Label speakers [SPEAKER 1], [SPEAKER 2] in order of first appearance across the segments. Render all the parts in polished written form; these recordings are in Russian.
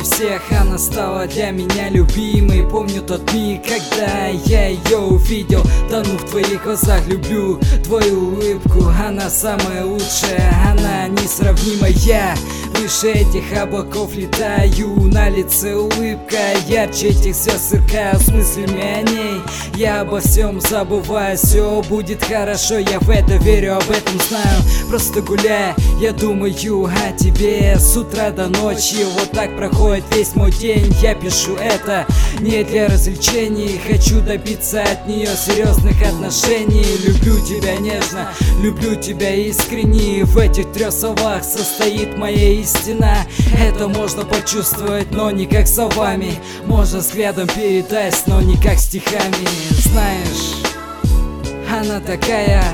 [SPEAKER 1] всех, она стала для меня любимой. Помню тот миг, когда я ее увидел, тону в твоих глазах, люблю твою улыбку. Она самая лучшая, она несравнимая. Выше этих облаков летаю, на лице улыбка, ярче этих звезд сверкаю с мыслями о ней. Я обо всем забываю, все будет хорошо, я в это верю, об этом знаю. Просто гуляя, я думаю о тебе с утра до ночи. Вот так проходит весь мой день. Я пишу это не для развлечений, хочу добиться от нее серьезных отношений. Люблю тебя нежно, люблю тебя искренне. В этих 3 словах состоит моя истина. Это можно почувствовать, но не как словами. Можно взглядом передать, но не как стихами. Знаешь, она такая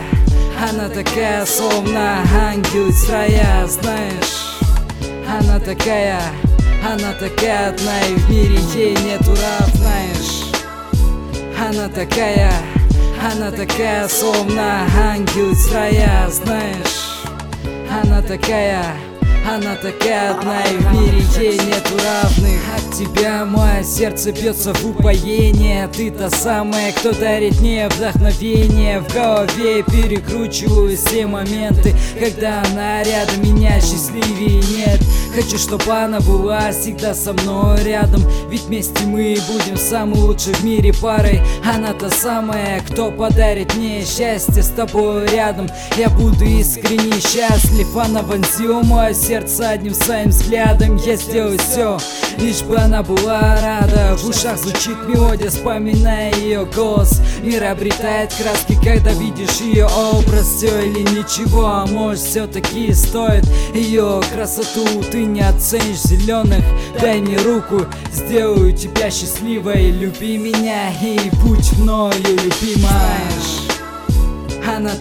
[SPEAKER 1] словно ангел из рая. Знаешь, она такая одна, и в мире ей нету равных. Знаешь, она такая словно ангел из рая. Знаешь, она такая одна, и в мире ей нету равных. От тебя мое сердце бьется в упоение. Ты та самая, кто дарит мне вдохновение. В голове перекручиваю все моменты, когда она рядом, меня счастливее нет. Хочу, чтобы она была всегда со мной рядом, ведь вместе мы будем самой лучшей в мире парой. Она та самая, кто подарит мне счастье с тобой рядом. Я буду искренне счастлив. Она вонзила мое сердце одним своим взглядом. Я сделаю все, лишь бы она была рада. В ушах звучит мелодия, вспоминая ее голос. Мир обретает краски, когда видишь ее образ. Все или ничего, а может все-таки стоит ее красоту. Ты не оценишь зеленых, дай мне руку, сделаю тебя счастливой. Люби меня и будь мною любима. Знаешь, она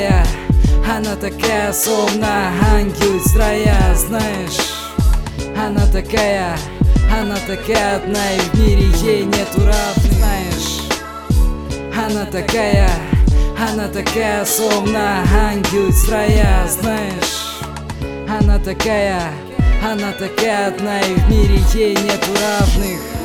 [SPEAKER 1] такая словно ангел из рая. Знаешь, она такая одна, и в мире ей нету равных. Знаешь, она такая словно ангел из рая. Знаешь, она такая одна, и в мире ей нету равных.